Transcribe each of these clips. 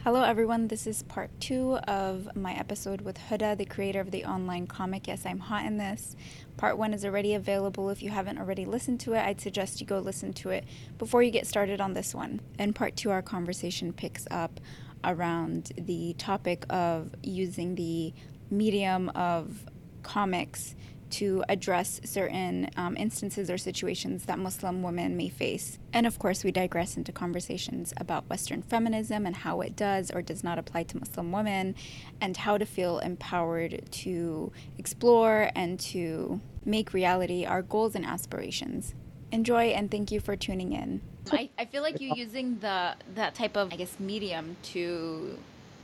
Hello, everyone. This is part 2 of my episode with Huda, the creator of the online comic Yes, I'm Hot in This. Part 1 is already available. If you haven't already listened to it, I'd suggest you go listen to it before you get started on this one. In part 2, our conversation picks up around the topic of using the medium of comics to address certain instances or situations that Muslim women may face. And of course, we digress into conversations about Western feminism and how it does or does not apply to Muslim women, and how to feel empowered to explore and to make reality our goals and aspirations. Enjoy, and thank you for tuning in. I feel like you using that type of, medium to,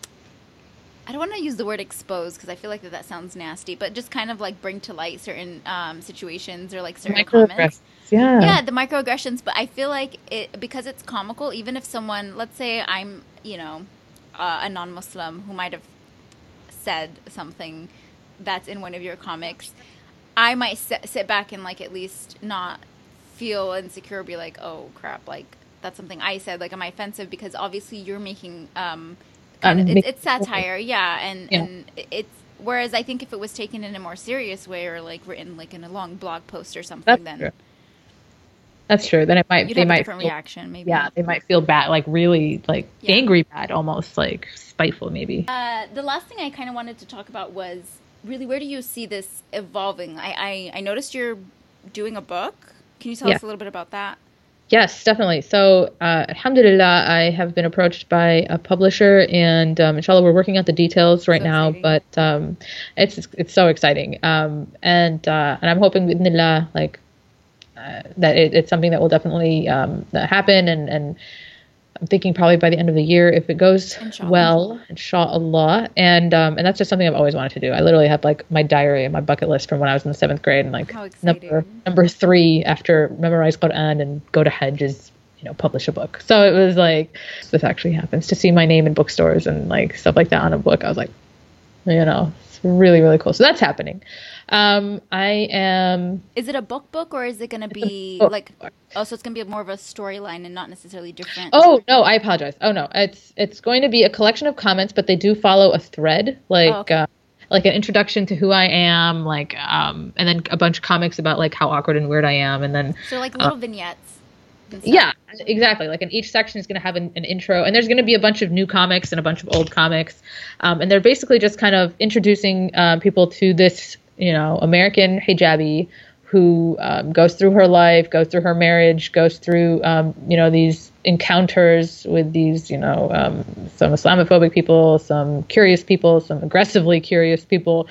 I don't want to use the word expose because I feel like that sounds nasty, but just kind of like bring to light certain situations or like certain comments. Yeah, the microaggressions. But I feel like because it's comical, even if someone, let's say I'm, a non-Muslim who might have said something that's in one of your comics, I might sit back and like at least not feel insecure, be like, oh crap, like that's something I said, like am I offensive? Because obviously you're making it's satire, and it's, whereas I think if it was taken in a more serious way or like written like in a long blog post or something, That's true. Then you'd have a different reaction, maybe. Yeah, they might feel bad, like really like angry bad, almost like spiteful maybe. The last thing I kind of wanted to talk about was really, where do you see this evolving? I noticed you're doing a book. Can you tell us a little bit about that? Yes, definitely. So, alhamdulillah, I have been approached by a publisher, and inshallah, we're working out the details right now. But it's so exciting, and I'm hoping, bidnillah, like that it's something that will definitely happen, and I'm thinking probably by the end of the year if it goes well, inshallah. And that's just something I've always wanted to do. I literally have like my diary and my bucket list from when I was in the 7th grade, and like number 3 after memorize Quran and go to Hajj is, publish a book. So it was like, this actually happens, to see my name in bookstores and like stuff like that on a book. I was like, it's really, really cool. So that's happening. I am. Is it a book or is it going to be like? Oh, so it's going to be more of a storyline and not necessarily different. Oh no, I apologize. Oh no, it's going to be a collection of comments, but they do follow a thread, like like an introduction to who I am, like and then a bunch of comics about like how awkward and weird I am, and then so like little vignettes. Yeah, exactly. Like in each section is going to have an intro, and there's going to be a bunch of new comics and a bunch of old comics, and they're basically just kind of introducing people to this, American hijabi who goes through her life, goes through her marriage, goes through these encounters with these some Islamophobic people, some curious people, some aggressively curious people,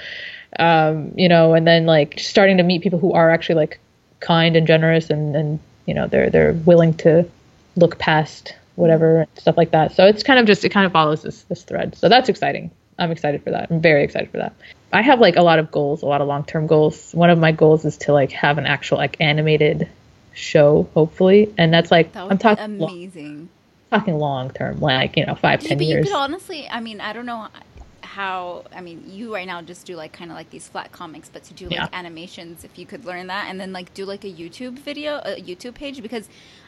and then like starting to meet people who are actually like kind and generous and they're willing to look past whatever, stuff like that. So it's kind of just, it kind of follows this thread. So that's exciting. I'm excited for that. I'm very excited for that. I have like a lot of goals, a lot of long-term goals. One of my goals is to like have an actual like animated show, hopefully. And that's like, I'm talking amazing. Talking long-term, like, 5-10 years. You could honestly, I don't know how, you right now just do like kind of like these flat comics, but to do like animations, if you could learn that and then like do like a YouTube video, a YouTube page, because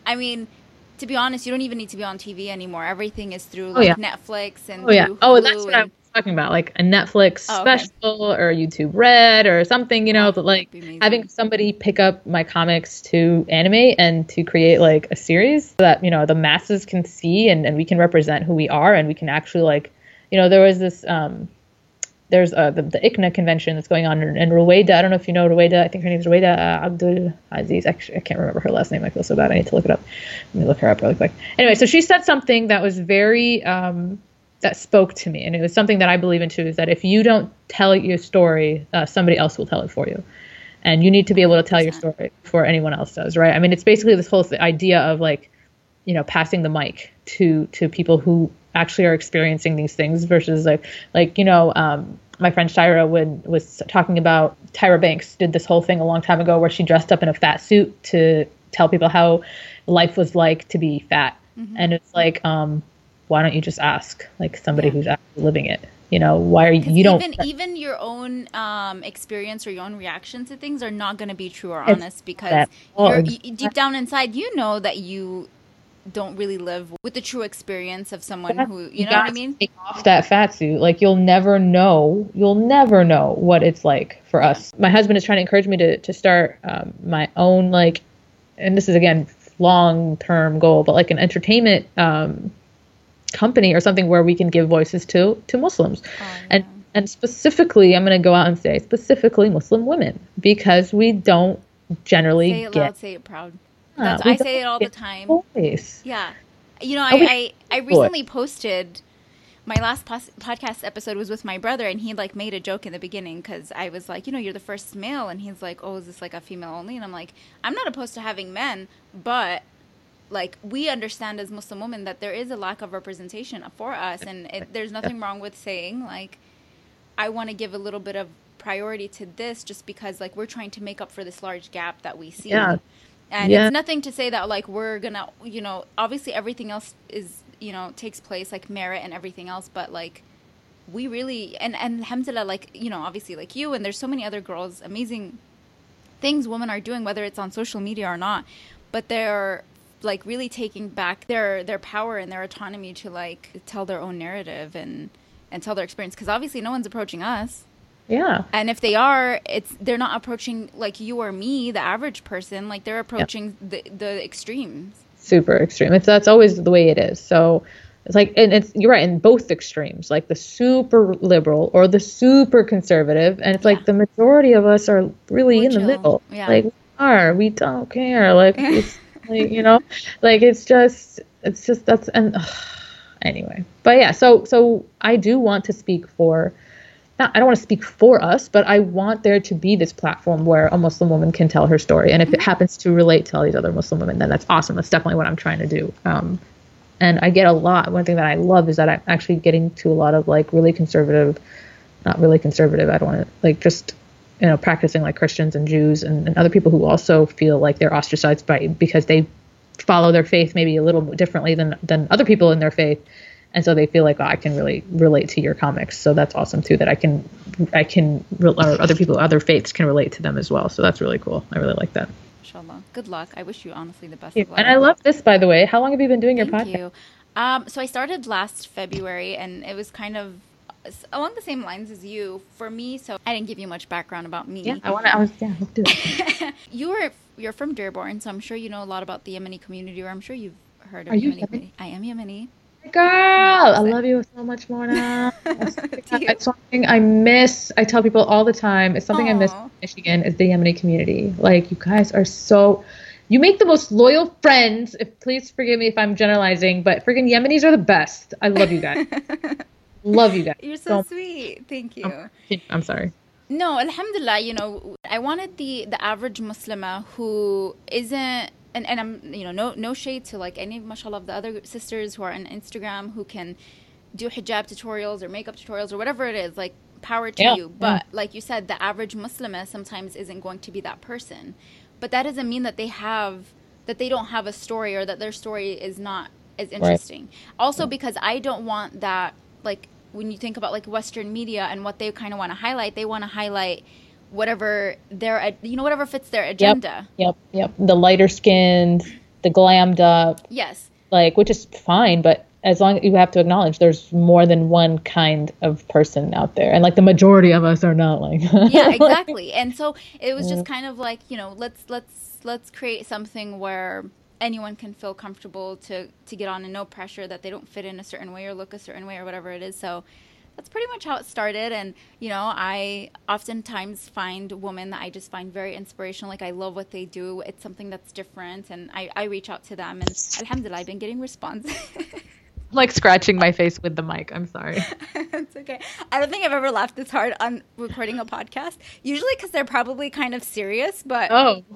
to be honest, you don't even need to be on TV anymore. Everything is through like Netflix and Hulu, that's what I'm talking about, like a Netflix special or a YouTube Red or something, but like having somebody pick up my comics to animate and to create like a series so that the masses can see and we can represent who we are, and we can actually like, there was this, there's the ICNA convention that's going on in Ruwaida. I don't know if you know Ruwaida. I think her name is Ruwaida Abdul Aziz. Actually, I can't remember her last name. I feel so bad. I need to look it up. Let me look her up really quick. Anyway, so she said something that was very, that spoke to me. And it was something that I believe in too, is that if you don't tell your story, somebody else will tell it for you. And you need to be able to tell your story before anyone else does, right? It's basically this whole idea of like, passing the mic to people who actually are experiencing these things versus like my friend Tyra was talking about, Tyra Banks did this whole thing a long time ago where she dressed up in a fat suit to tell people how life was like to be fat. Mm-hmm. And it's like, why don't you just ask like somebody who's actually living it? Why are you don't even your own experience or your own reaction to things are not going to be true or honest, because you're, deep down inside, that you don't really live with the true experience of someone who, you know what I mean? Take off that fat suit. Like, you'll never know what it's like for us. My husband is trying to encourage me to start my own, like, and this is again long-term goal, but like an entertainment company or something where we can give voices to Muslims. And specifically, I'm going to go out and say specifically Muslim women, because we don't generally say it loud, say it proud. I say it all the time. Voice. Yeah. You know, I recently posted, my last podcast episode was with my brother, and he like made a joke in the beginning because I was like, you know, you're the first male, and he's like, oh, is this like a female only? And I'm like, I'm not opposed to having men, but like, we understand as Muslim women that there is a lack of representation for us, and there's nothing wrong with saying like, I want to give a little bit of priority to this just because like we're trying to make up for this large gap that we see. And it's nothing to say that like we're gonna, you know, obviously everything else is, you know, takes place, like merit and everything else, but like we really, and alhamdulillah, like, you know, obviously like you, and there's so many other girls, amazing things women are doing, whether it's on social media or not, but they're like really taking back their power and their autonomy to like tell their own narrative and tell their experience, because obviously no one's approaching us. Yeah. And if they are, they're not approaching like you or me, the average person. Like they're approaching the extremes. Super extreme. That's always the way it is. So it's like, and you're right, in both extremes, like the super liberal or the super conservative, and it's like the majority of us are really we're in chill. The middle. Yeah. Like we don't care. Like, it's, like, you know, like it's just that's and. Anyway, but yeah, so I do want to speak for, I don't want to speak for us, but I want there to be this platform where a Muslim woman can tell her story. And if it happens to relate to all these other Muslim women, then that's awesome. That's definitely what I'm trying to do. And I get a lot. One thing that I love is that I'm actually getting to a lot of like really conservative, not really conservative. I don't want to like just, you know, practicing like Christians and Jews and other people who also feel like they're ostracized because they follow their faith maybe a little differently than other people in their faith, and so they feel like, oh, I can really relate to your comics. So that's awesome too, that I can or other people, other faiths can relate to them as well. So that's really cool. I really like that. Inshallah. Good luck. I wish you honestly the best. And I love this, by the way. How long have you been doing your podcast? Thank you. So I started last February, and it was kind of along the same lines as you for me. So I didn't give you much background about me. Yeah, let's do it. You're from Dearborn, so I'm sure you know a lot about the Yemeni community, or I'm sure you've heard of Yemeni community. I am Yemeni. Girl, I love you so much more now. It's something I miss. I tell people all the time. It's something I miss in Michigan is the Yemeni community. Like, you guys are you make the most loyal friends. Please forgive me if I'm generalizing, but friggin' Yemenis are the best. I love you guys. Love you guys. You're so sweet. Thank you. I'm sorry. No, alhamdulillah, you know, I wanted the average Muslima who isn't, and I'm, you know, no shade to like any, mashallah, of the other sisters who are on Instagram who can do hijab tutorials or makeup tutorials or whatever it is, like power to you. But like you said, the average Muslima sometimes isn't going to be that person. But that doesn't mean that they don't have a story, or that their story is not as interesting. Right. Also, because I don't want that, like, when you think about like Western media and what they kind of want to highlight, they want to highlight whatever whatever fits their agenda. Yep. The lighter skinned, the glammed up. Yes. Like, which is fine, but as long as you have to acknowledge there's more than one kind of person out there, and like the majority of us are not like that. Yeah, exactly. And so it was just kind of like, you know, let's create something where anyone can feel comfortable to get on, and no pressure that they don't fit in a certain way or look a certain way or whatever it is. So that's pretty much how it started. And, you know, I oftentimes find women that I just find very inspirational. Like, I love what they do. It's something that's different. And I reach out to them. And alhamdulillah, I've been getting response. Like scratching my face with the mic. I'm sorry. It's okay. I don't think I've ever laughed this hard on recording a podcast. Usually because they're probably kind of serious, but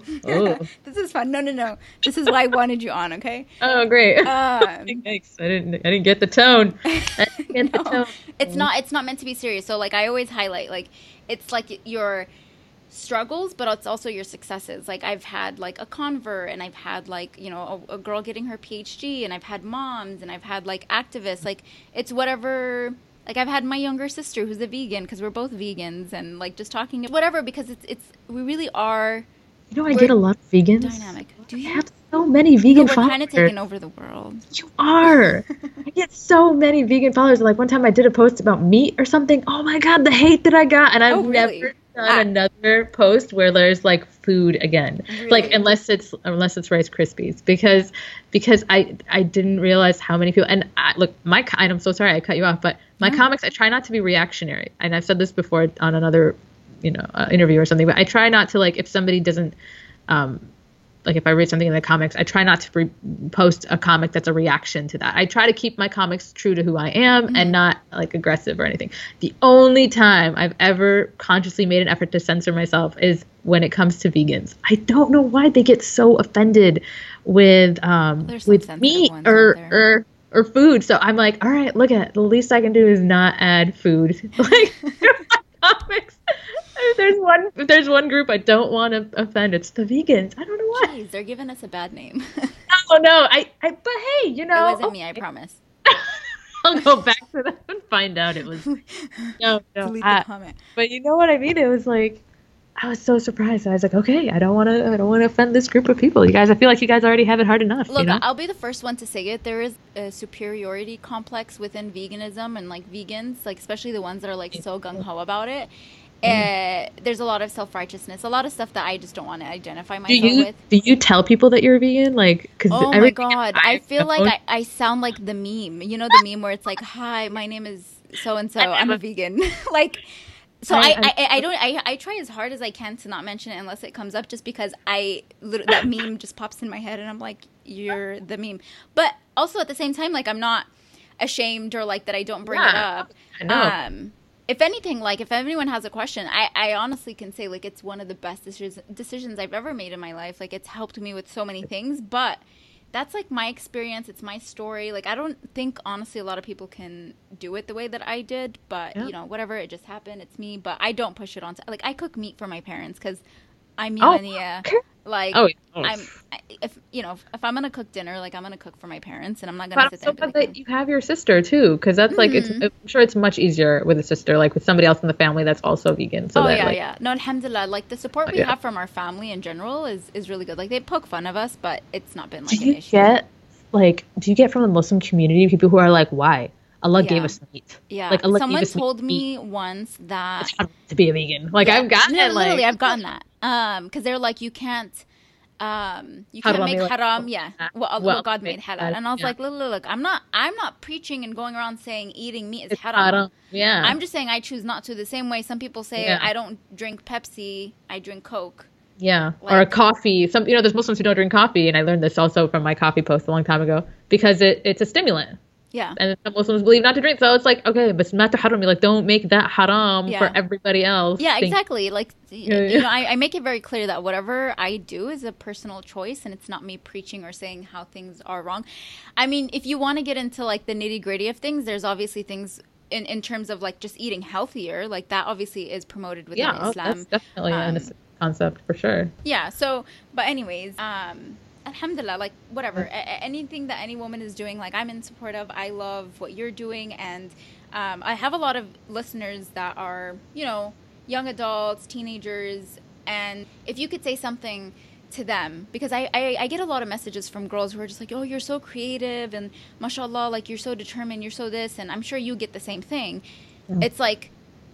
this is fun. No. This is why I wanted you on. Okay. Oh, great. Thanks. I didn't get the tone. It's not meant to be serious. So like I always highlight, like, it's like your struggles, but it's also your successes. Like, I've had like a convert, and I've had like, you know, a girl getting her PhD, and I've had moms, and I've had like activists. Like, it's whatever. Like, I've had my younger sister who's a vegan, because we're both vegans, and like just talking whatever, because it's we really are. You know, I get a lot of vegans. Dynamic. Do you? I have so many vegan followers. We're kind of taking over the world. You are. I get so many vegan followers. Like one time I did a post about meat or something. Oh my God, the hate that I got. And I've never done another post where there's like food again. Really? Like unless it's Rice Krispies because I didn't realize how many people, and look, and I'm so sorry I cut you off, but my comics, I try not to be reactionary. And I've said this before on another, interview or something, but I try not to, like, if somebody doesn't, like if I read something in the comics, I try not to post a comic that's a reaction to that. I try to keep my comics true to who I am and not like aggressive or anything. The only time I've ever consciously made an effort to censor myself is when it comes to vegans. I don't know why they get so offended with meat or food. So I'm like, all right, look at it. The least I can do is not add food. Like comics. If there's one group I don't want to offend, it's the vegans. I don't know why. Jeez, they're giving us a bad name. No. But hey, It wasn't me, I promise. I'll go back to that and find out it was. No. Delete the comment. But you know what I mean? It was like, I was so surprised. I was like, okay, I don't want to offend this group of people. You guys, I feel like you guys already have it hard enough. Look, I'll be the first one to say it. There is a superiority complex within veganism and like vegans, like especially the ones that are like so gung ho about it. There's a lot of self-righteousness, a lot of stuff that I just don't want to identify myself with. Do you tell people that you're vegan? Like, oh my God, I feel like I sound like the meme. You know the meme where it's like, hi, my name is so-and-so, I'm a vegan. Like, so I try as hard as I can to not mention it unless it comes up, just because that meme just pops in my head and I'm like, you're the meme. But also at the same time, like, I'm not ashamed or like that I don't bring it up. I know. If anything, like, if anyone has a question, I honestly can say, like, it's one of the best decisions I've ever made in my life. Like, it's helped me with so many things, but that's, like, my experience. It's my story. Like, I don't think, honestly, a lot of people can do it the way that I did, but, whatever, it just happened. It's me, but I don't push it on. Like, I cook meat for my parents because I'm Yemenia. Like, if I'm gonna cook dinner, like, I'm gonna cook for my parents, and I'm not gonna sit there. But that you have your sister too, because that's like I'm sure it's much easier with a sister, like with somebody else in the family that's also vegan. So no, alhamdulillah, like the support we have from our family in general is really good. Like, they poke fun of us, but it's not been like an issue. Do you get from the Muslim community people who are like, why? Allah gave us meat. Yeah. Like, Allah someone told me once that it's hard to be a vegan. Like, I've gotten it. Like, literally, I've gotten that. Because they're like, you can't make haram. Yeah. Well, God made halal. And I was like, look, I'm not preaching and going around saying eating meat is haram. Yeah. I'm just saying I choose not to. The same way some people say I don't drink Pepsi, I drink Coke. Yeah, like, or a coffee. There's Muslims who don't drink coffee, and I learned this also from my coffee post a long time ago, because it's a stimulant. Yeah. And some Muslims believe not to drink. So it's like, okay, but it's not to haram. Like, don't make that haram for everybody else. Yeah, exactly. Like, I make it very clear that whatever I do is a personal choice, and it's not me preaching or saying how things are wrong. I mean, if you want to get into like the nitty gritty of things, there's obviously things in terms of like just eating healthier. Like, that obviously is promoted within Islam. That's definitely a concept for sure. Yeah. So, but anyways, alhamdulillah, like, whatever, anything that any woman is doing, like, I'm in support of. I love what you're doing, and I have a lot of listeners that are, young adults, teenagers, and if you could say something to them, because I get a lot of messages from girls who are just like, oh, you're so creative, and mashallah, like, you're so determined, you're so this, and I'm sure you get the same thing. It's like,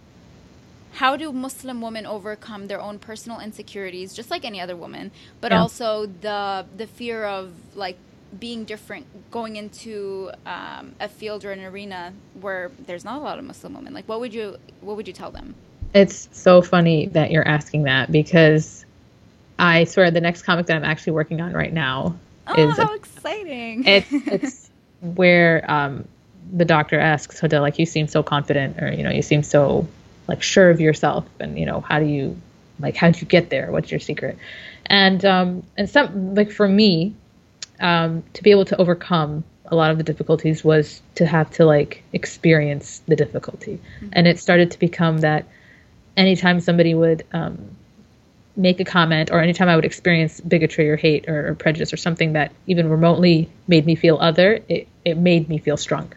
how do Muslim women overcome their own personal insecurities, just like any other woman, but also the fear of, like, being different, going into a field or an arena where there's not a lot of Muslim women? Like, what would you tell them? It's so funny that you're asking that, because I swear the next comic that I'm actually working on right now is how exciting! It's where the doctor asks Huda, like, you seem so confident, or you seem so, like, sure of yourself, and how'd you get there? What's your secret? And some, like, for me, to be able to overcome a lot of the difficulties was to have to, like, experience the difficulty. And it started to become that anytime somebody would make a comment, or anytime I would experience bigotry or hate or prejudice or something that even remotely made me feel other, it made me feel stronger.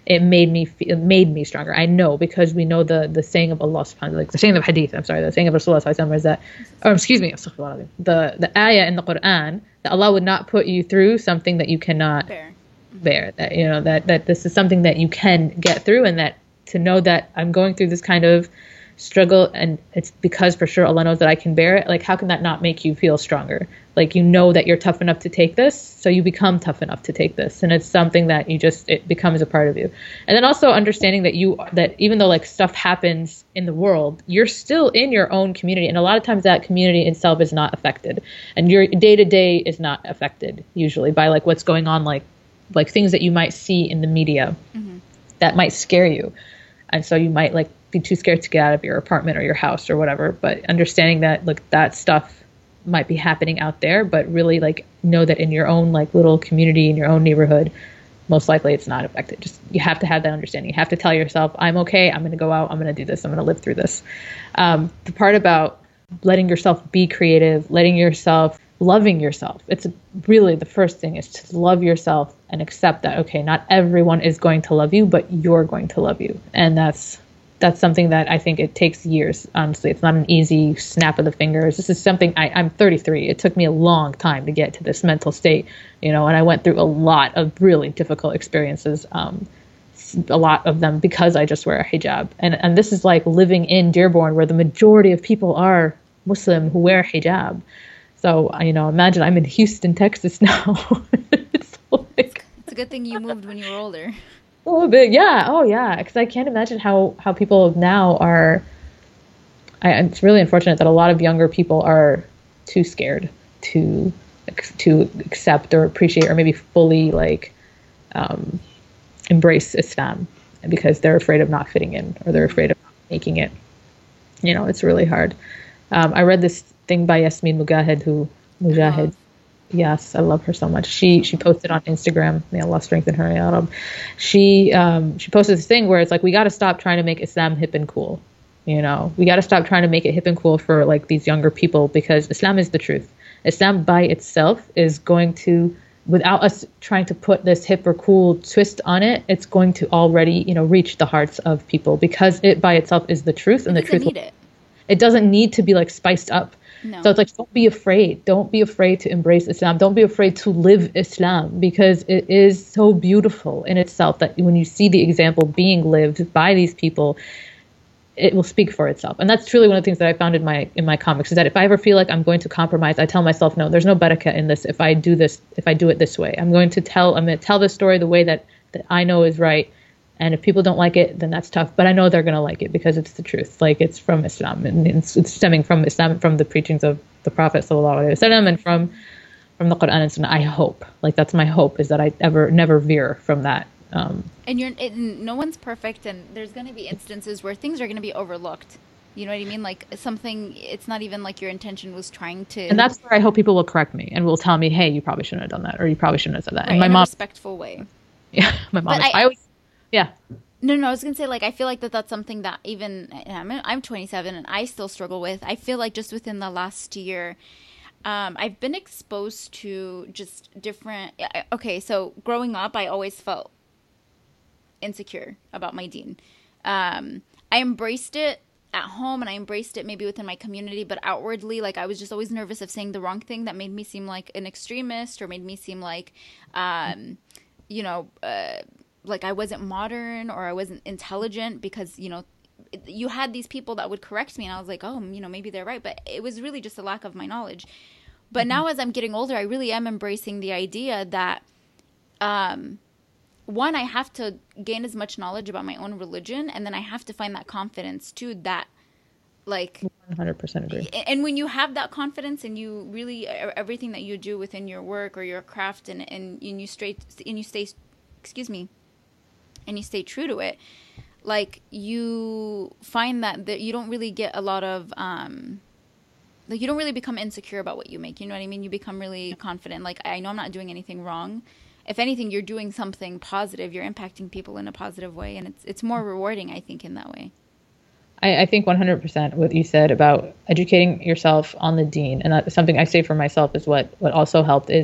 it made me stronger. I know, because we know the saying of Allah subhanahu, like the saying of hadith, I'm sorry, the saying of Rasulullah sallallahu alaihi wasallam is that, or excuse me, the ayah in the Quran that Allah would not put you through something that you cannot bear. That, you know, that this is something that you can get through, and that to know that I'm going through this kind of struggle and it's because for sure Allah knows that I can bear it. Like, how can that not make you feel stronger? Like, you know that you're tough enough to take this, so you become tough enough to take this, and it's something that it becomes a part of you. And then also understanding that even though like stuff happens in the world, you're still in your own community, and a lot of times that community itself is not affected, and your day to day is not affected usually by like what's going on, like things that you might see in the media that might scare you, and so you might like be too scared to get out of your apartment or your house or whatever. But understanding that, look, that stuff might be happening out there, but really like know that in your own like little community, in your own neighborhood, most likely it's not affected. Just, you have to have that understanding. You have to tell yourself, I'm okay. I'm going to go out. I'm going to do this. I'm going to live through this. The part about letting yourself be creative, loving yourself. It's really the first thing is to love yourself and accept that, okay, not everyone is going to love you, but you're going to love you. And that's something that I think it takes years. Honestly, it's not an easy snap of the fingers. This is something I'm 33. It took me a long time to get to this mental state, you know, and I went through a lot of really difficult experiences. A lot of them because I just wear a hijab. And this is like living in Dearborn, where the majority of people are Muslim who wear hijab. So, you know, imagine I'm in Houston, Texas now. It's a good thing you moved when you were older. A little bit, yeah. Oh, yeah. Because I can't imagine how people now are. It's really unfortunate that a lot of younger people are too scared to accept or appreciate or maybe fully like embrace Islam, because they're afraid of not fitting in, or they're afraid of not making it. You know, it's really hard. I read this thing by Yasmin Mujahid. Yes, I love her so much. She posted on Instagram. May Allah strengthen her, ya Rab. She posted this thing where it's like, we got to stop trying to make Islam hip and cool. You know, we got to stop trying to make it hip and cool for like these younger people, because Islam is the truth. Islam by itself is going to, without us trying to put this hip or cool twist on it, it's going to already, you know, reach the hearts of people, because it by itself is the truth, and the truth. It doesn't need to be like spiced up. No. So it's like, don't be afraid. Don't be afraid to embrace Islam. Don't be afraid to live Islam, because it is so beautiful in itself that when you see the example being lived by these people, it will speak for itself. And that's truly one of the things that I found in my comics, is that if I ever feel like I'm going to compromise, I tell myself, no, there's no barakah in this if I do it this way. I'm going to tell this story the way that I know is right. And if people don't like it, then that's tough. But I know they're going to like it, because it's the truth. Like, it's from Islam, and it's stemming from Islam, from the preachings of the Prophet sallallahu alaihi wasallam, and from the Quran and Sunnah. I hope, like, that's my hope, is that I never veer from that. And no one's perfect, and there's going to be instances where things are going to be overlooked. You know what I mean? Like, something, it's not even like your intention was trying to. And that's where I hope people will correct me and will tell me, hey, you probably shouldn't have done that, or you probably shouldn't have said that. Right, and my in mom, a respectful way. Yeah, my mom. I always. Yeah. No, I was going to say, like, I feel like that's something that even, I'm 27 and I still struggle with. I feel like just within the last year, I've been exposed to just different, okay, so growing up, I always felt insecure about my deen. I embraced it at home, and I embraced it maybe within my community, but outwardly, like, I was just always nervous of saying the wrong thing that made me seem like an extremist, or made me seem like, like I wasn't modern, or I wasn't intelligent, because, you know, you had these people that would correct me, and I was like, oh, you know, maybe they're right. But it was really just a lack of my knowledge. But now, as I'm getting older, I really am embracing the idea that, one, I have to gain as much knowledge about my own religion, and then I have to find that confidence too, that, like, 100% agree. And when you have that confidence, and you really, everything that you do within your work or your craft, and you stay true to it, like, you find that you don't really get a lot of, like, you don't really become insecure about what you make. You know what I mean? You become really confident. Like, I know I'm not doing anything wrong. If anything, you're doing something positive. You're impacting people in a positive way. And it's more rewarding, I think, in that way. I think 100% what you said about educating yourself on the deen. And that's something I say for myself is what also helped is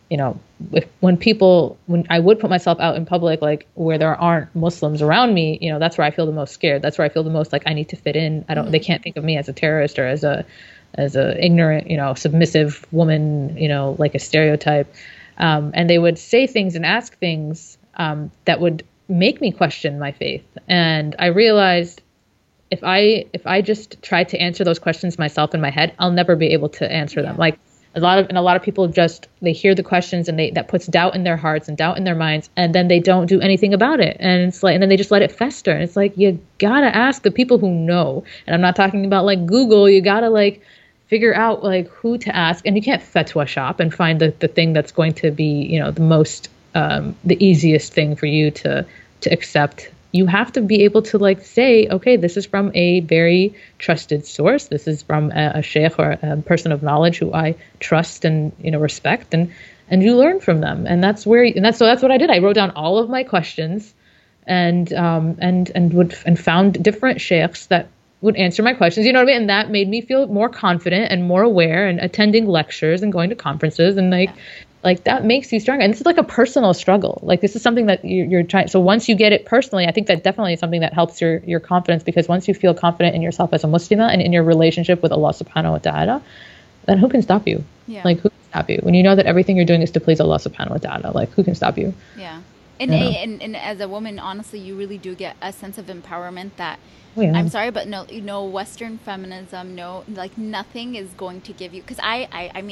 when I would put myself out in public, like where there aren't Muslims around me, that's where I feel the most scared. That's where I feel the most like I need to fit in. They can't think of me as a terrorist or as a ignorant, submissive woman, like a stereotype. And they would say things and ask things that would make me question my faith. And I realized if I just try to answer those questions myself in my head, I'll never be able to answer them. Like a lot of people they hear the questions and that puts doubt in their hearts and doubt in their minds, and then they don't do anything about it. And it's like, and then they just let it fester. And it's like, you gotta ask the people who know. And I'm not talking about like Google. You gotta like figure out like who to ask, and you can't fatwa shop and find the thing that's going to be, the most, the easiest thing for you to accept. You have to be able to like say, okay, this is from a very trusted source. This is from a sheikh or a person of knowledge who I trust and, respect, and you learn from them. And that's what I did. I wrote down all of my questions and found different sheikhs that would answer my questions. You know what I mean? And that made me feel more confident and more aware, and attending lectures and going to conferences and like that makes you stronger. And this is like a personal struggle. Like this is something that you're trying. So once you get it personally, I think that definitely is something that helps your confidence, because once you feel confident in yourself as a Muslimah and in your relationship with Allah subhanahu wa ta'ala, then who can stop you? Yeah. Like who can stop you? When you know that everything you're doing is to please Allah subhanahu wa ta'ala, like who can stop you? Yeah. And as a woman, honestly, you really do get a sense of empowerment that, I'm sorry, but no, Western feminism, like nothing is going to give you, because I'm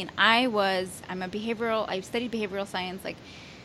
I studied behavioral science. Like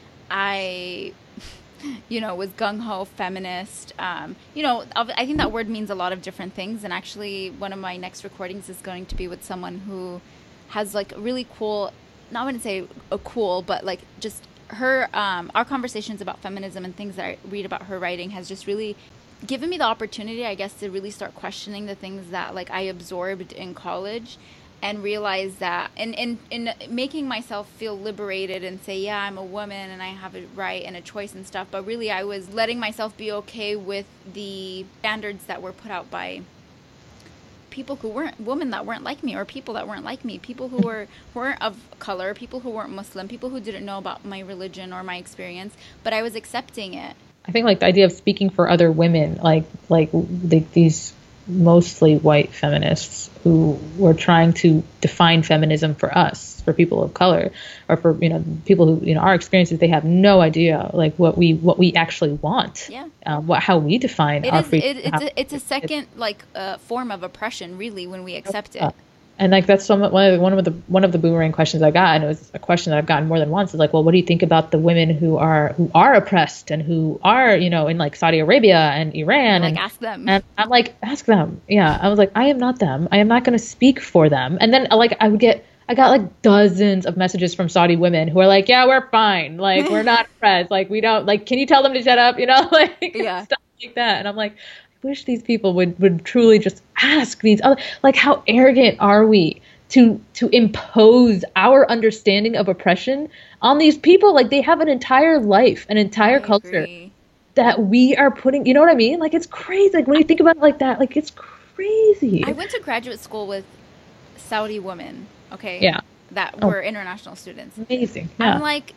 I, was gung-ho feminist. I think that word means a lot of different things. And actually one of my next recordings is going to be with someone who has like really cool, not going to say a cool, but like just her, our conversations about feminism and things that I read about her writing has just really given me the opportunity, I guess, to really start questioning the things that like I absorbed in college, and realize that in making myself feel liberated and say, yeah, I'm a woman and I have a right and a choice and stuff. But really I was letting myself be okay with the standards that were put out by people who weren't women, that weren't like me, or people that weren't like me, people who weren't of color, people who weren't Muslim, people who didn't know about my religion or my experience, but I was accepting it. I think like the idea of speaking for other women, like these mostly white feminists who were trying to define feminism for us, for people of color, or for people who our experiences, they have no idea like what we actually want. Yeah. How we define our freedom. It's a second form of oppression, really, when we accept it. And like that's one of the boomerang questions I got, and it was a question that I've gotten more than once. Is like, well, what do you think about the women who are oppressed and who are in like Saudi Arabia and Iran? Like, ask them. And I'm like, ask them. Yeah, I was like, I am not them. I am not going to speak for them. And then like I got like dozens of messages from Saudi women who are like, yeah, we're fine. Like we're not oppressed. Like we don't like. Can you tell them to shut up? Like stuff like that. And I'm like, wish these people would truly just ask these other, like, how arrogant are we to impose our understanding of oppression on these people? Like they have an entire life, an entire culture that we are putting, you know what I mean? Like it's crazy. Like when you think about it like that, like it's crazy. I went to graduate school with Saudi women, okay? Yeah. That were international students. Amazing. Yeah. I'm like,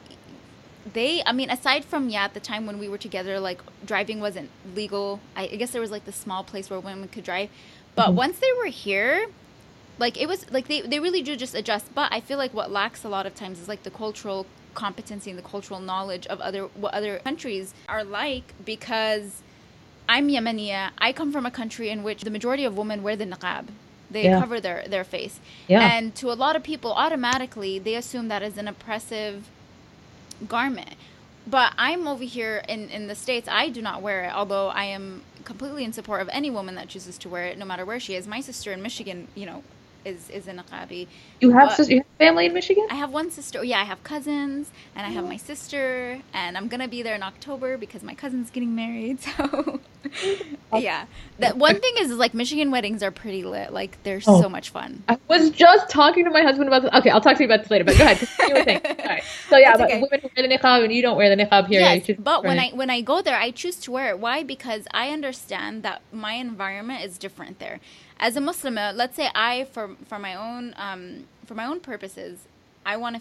aside from, at the time when we were together, like driving wasn't legal. I guess there was like the small place where women could drive. But once they were here, like it was like they really do just adjust. But I feel like what lacks a lot of times is like the cultural competency and the cultural knowledge of what other countries are like, because I'm Yemeniya. I come from a country in which the majority of women wear the niqab. They cover their face. Yeah. And to a lot of people, automatically, they assume that is an oppressive garment. But I'm over here in the States. I do not wear it, although I am completely in support of any woman that chooses to wear it, no matter where she is. My sister in Michigan, is a niqabi. You have family in Michigan? I have one sister. Yeah, I have cousins, and I have my sister, and I'm gonna be there in October because my cousin's getting married. So, yeah. That one thing is like Michigan weddings are pretty lit. Like they're so much fun. I was just talking to my husband about this. Okay, I'll talk to you about this later. But go ahead. You were saying. All right. So yeah, but women who wear the niqab and you don't wear the niqab here. Yes, but when I go there, I choose to wear it. Why? Because I understand that my environment is different there. As a Muslimah, let's say for my own purposes, I want to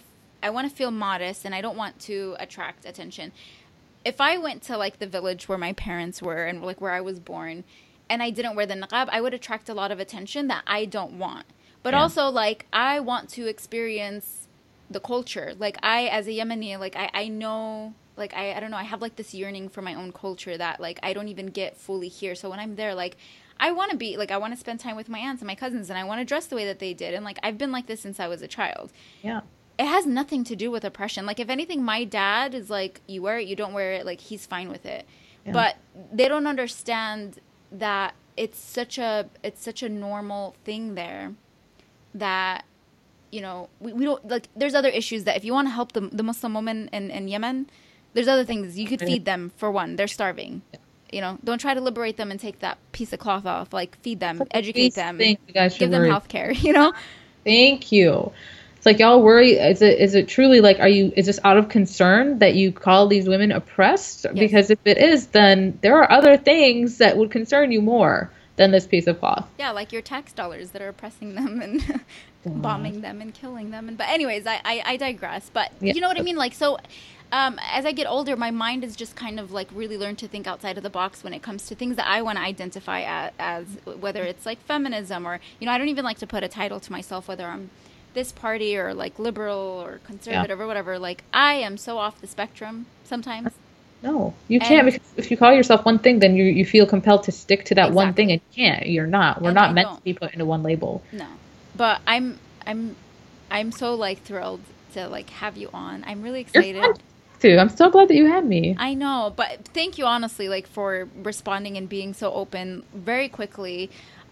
I want to feel modest and I don't want to attract attention. If I went to like the village where my parents were and like where I was born and I didn't wear the niqab, I would attract a lot of attention that I don't want. But also, like, I want to experience the culture. Like, I, as a Yemeni, like, I know, like, I don't know, I have, like, this yearning for my own culture that, like, I don't even get fully here. So when I'm there, like, I want to be, like, I want to spend time with my aunts and my cousins, and I want to dress the way that they did. And, like, I've been like this since I was a child. Yeah. It has nothing to do with oppression. Like, if anything, my dad is like, you wear it, you don't wear it, like, he's fine with it. Yeah. But they don't understand that it's such a normal thing there that, you know, we don't, like, there's other issues that if you want to help the Muslim woman in Yemen, there's other things. You could feed them, for one. They're starving. You know, don't try to liberate them and take that piece of cloth off. Like, feed them, educate them, give them health care, you know? Thank you. It's like, y'all worry. Is it truly like, is this out of concern that you call these women oppressed? Yes. Because if it is, then there are other things that would concern you more than this piece of cloth. Yeah, like your tax dollars that are oppressing them and bombing them and killing them. But anyways, I digress. But you know what I mean? Like, so as I get older, my mind is just kind of like really learned to think outside of the box when it comes to things that I want to identify as whether it's like feminism or, you know, I don't even like to put a title to myself, whether I'm this party or like liberal or conservative or whatever. Like, I am so off the spectrum sometimes. No, you can't, because if you call yourself one thing, then you feel compelled to stick to that one thing, and you can't. You're not. We're not meant to be put into one label. No, but I'm so like thrilled to like have you on. I'm really excited. Too. I'm so glad that you had me. I know, but thank you honestly, like, for responding and being so open very quickly.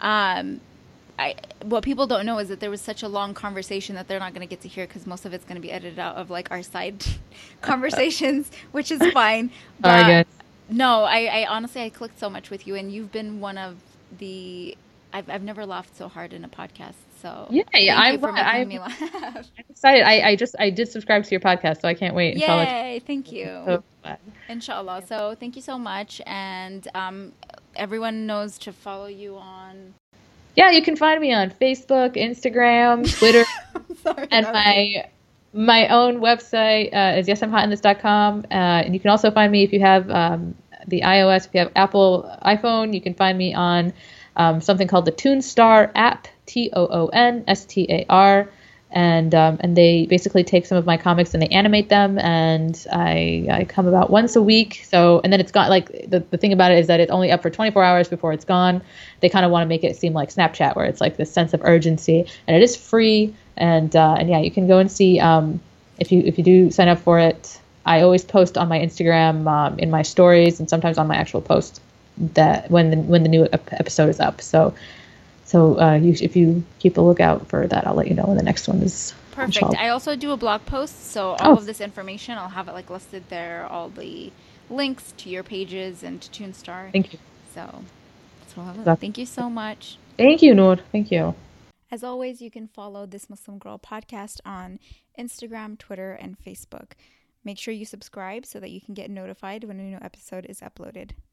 What people don't know is that there was such a long conversation that they're not going to get to hear because most of it's going to be edited out of like our side conversations, which is fine. But no, I honestly, I clicked so much with you, and you've been one of the, I've never laughed so hard in a podcast. So thank you for making me laugh. I'm excited. I did subscribe to your podcast, so I can't wait. Yay! Thank you. So Inshallah. So thank you so much, and everyone knows to follow you on. Yeah, you can find me on Facebook, Instagram, Twitter, and my own website is yesimhotinthis.com. And you can also find me if you have the iOS, if you have Apple iPhone, you can find me on something called the Toonstar app, TOONSTAR. And they basically take some of my comics and they animate them, and I come about once a week. So, and then it's got, like, the thing about it is that it's only up for 24 hours before it's gone. They kind of want to make it seem like Snapchat, where it's like this sense of urgency, and it is free. And yeah, you can go and see if you do sign up for it. I always post on my Instagram in my stories, and sometimes on my actual post that when the new episode is up. So if you keep a lookout for that, I'll let you know when the next one is. Perfect. I also do a blog post, so all of this information, I'll have it like listed there, all the links to your pages and to Toonstar. Thank you. So that's all. Thank you so much. Thank you, Noor. Thank you. As always, you can follow This Muslim Girl podcast on Instagram, Twitter, and Facebook. Make sure you subscribe so that you can get notified when a new episode is uploaded.